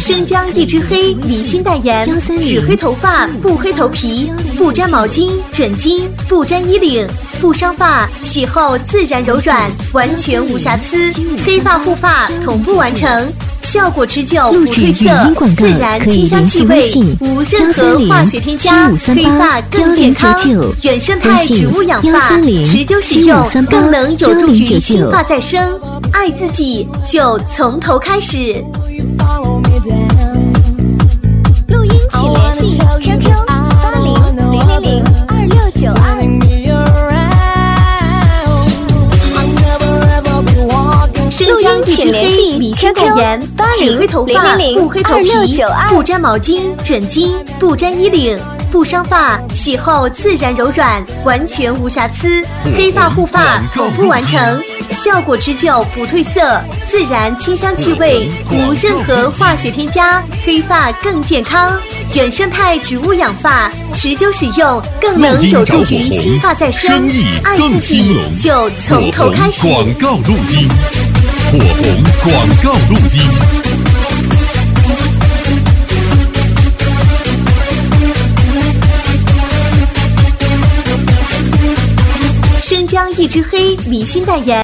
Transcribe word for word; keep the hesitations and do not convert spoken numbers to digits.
生姜一支黑，李欣代言，只黑头发不黑头皮，不沾毛巾枕巾，不沾衣领，不伤发，洗后自然柔软，完全无瑕疵，黑发护发同步完成。效果持久不褪色，自然清香气味，无任何化学添加，黑发更健康。原生态植物养发，持久使用更能有助于新发再生。爱自己就从头开始。 录音请联系 Q Q 八零零零零二六九二。 生姜一支黑，李欣代言，只黑头发不黑头皮，不沾毛巾枕巾，不沾衣领，不伤发，洗后自然柔软，完全无瑕疵，黑发护发同步完成。效果持久不褪色，自然清香气味，无任何化学添加，黑发更健康。原生态植物养发，持久使用更能有助于新发再生。爱自己就从头开始。 广告路径，火红广告路径。 生姜一支黑，李欣代言。